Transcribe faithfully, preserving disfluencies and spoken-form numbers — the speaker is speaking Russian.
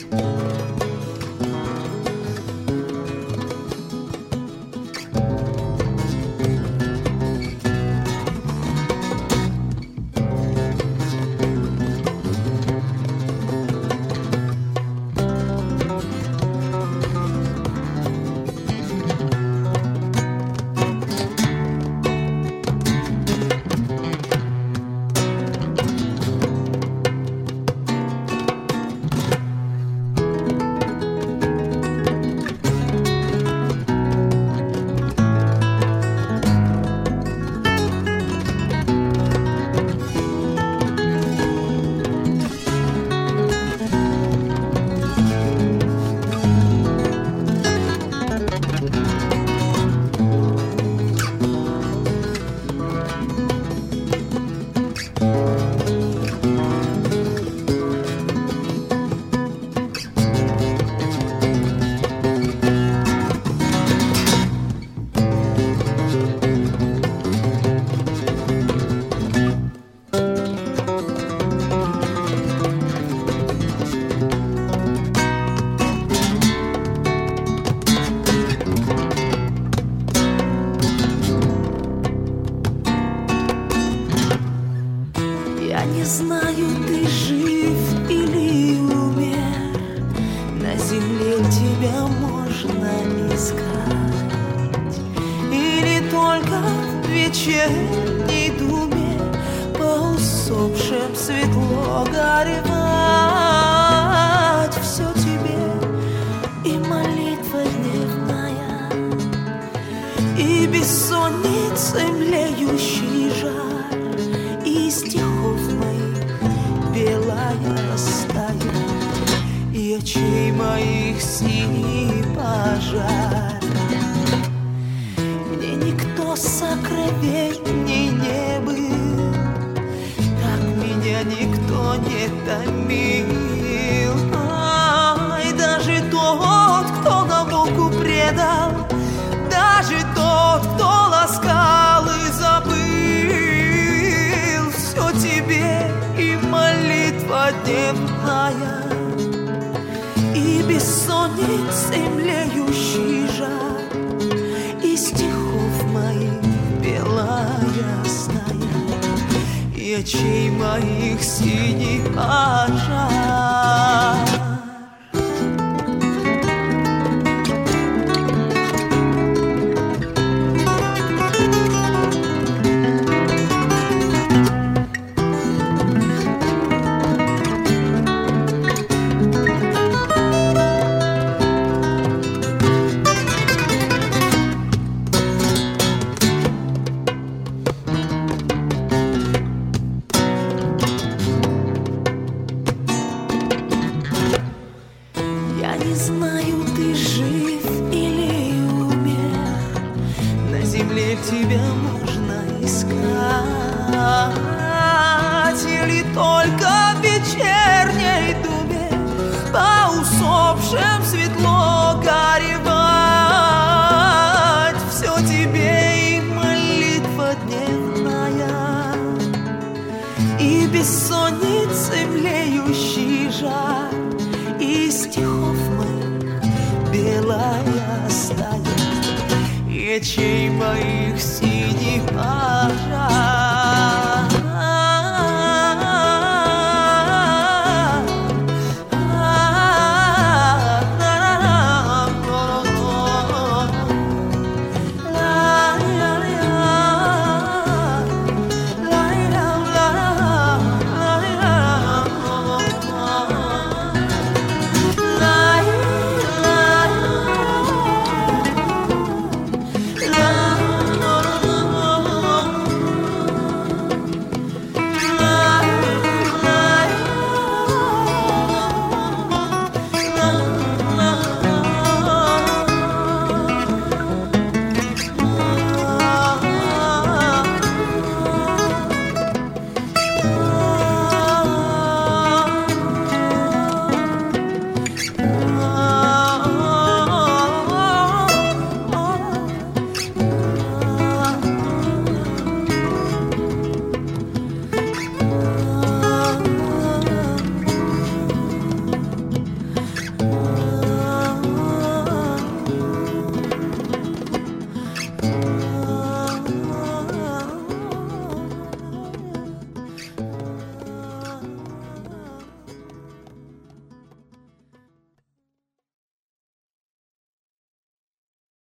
Я не знаю, ты жив или умер, на земле тебя можно искать, или только в вечерней думе по усопшим светло горевать. Все тебе и молитва дневная, и бессонница млеющий жар, и стихов моих белая стая, и очей моих синий пожар. Мне никто сокровенней не был, так меня никто не томил. Ай, даже тот, кто науку предал, даже тот, кто ласкал и забыл, все тебе и молитва дневная, и бессонница млеющий жар, и стихов моих белая стая, и очей моих синий пожар. Я не знаю, ты жив или умер, на земле тебя можно искать, или только в вечерней думе по усопшим светло горевать. Все тебе и молитва дневная, и бессонница млеющий жар, и стихов моих белая стая, и очей